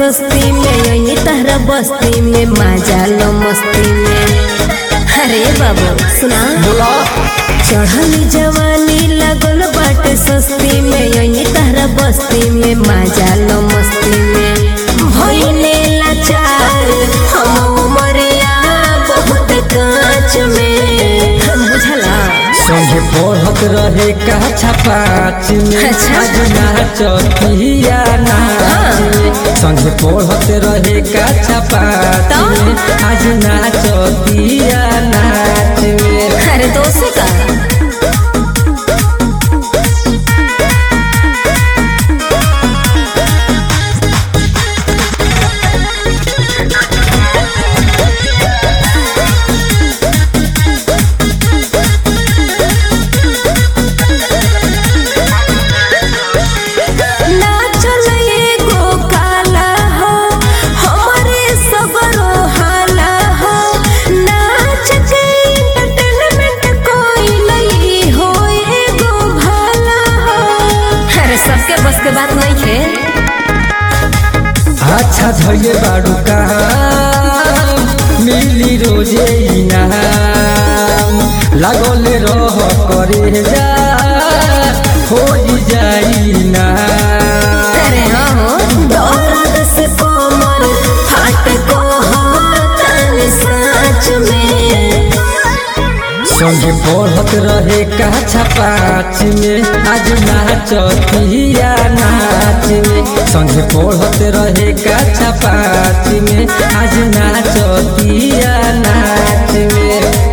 सस्ती में यही तहरा बस्ती में मजा लो मस्ती में। अरे बाबू सुना चढ़ली जवानी लगल बाटे सस्ती में यही तहरा बस्ती में मजा लो मस्ती में। भइले लाचार हम उमरिया बहुत कांच में बुझला संगे पढ़त रहे का छपाच में आज नाचतिया नाच में। संगे पढ़त रहे का छपाच में आज नाचतिया नाच में। अरे दोस्त का बस के बात नहीं है। अच्छा धैर्य बाड़ू काम मिली रोजे इनाम लागल रह करे जा हो जाई ना। अरे हाँ दर्द से कमर फाट को तन साँच में। संगे पढ़त रहे का छपाच में आज नाचतिया नाच में। संगे पढ़त रहे का छपाच में आज नाचतिया नाच में।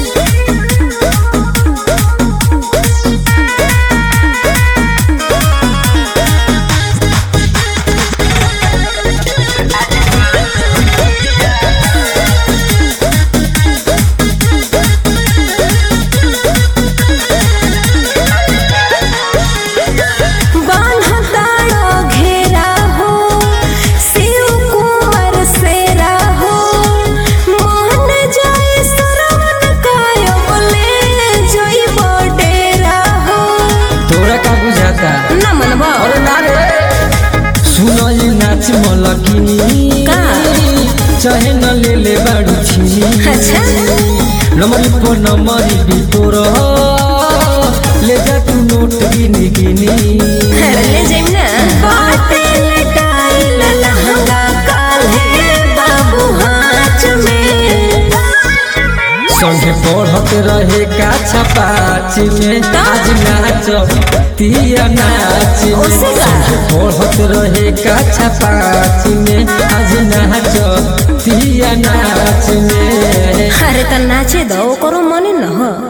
नाच मलकिनी चाहे न ले ले बाड़ू छी। अच्छा नमरी पर नमरी भी तोर ले जा तू नोट गिनी गिनी। ले जाइम ना बाटे लटाइल लहंगा काल्हे बाबू हाथ में। संगे पढ़त रहे का छपाच में आज नाचतिया नाच में। संगे पढ़त रहे का छपाच में आज नाचतिया नाच में। अरे त नाचे दो करो मन न।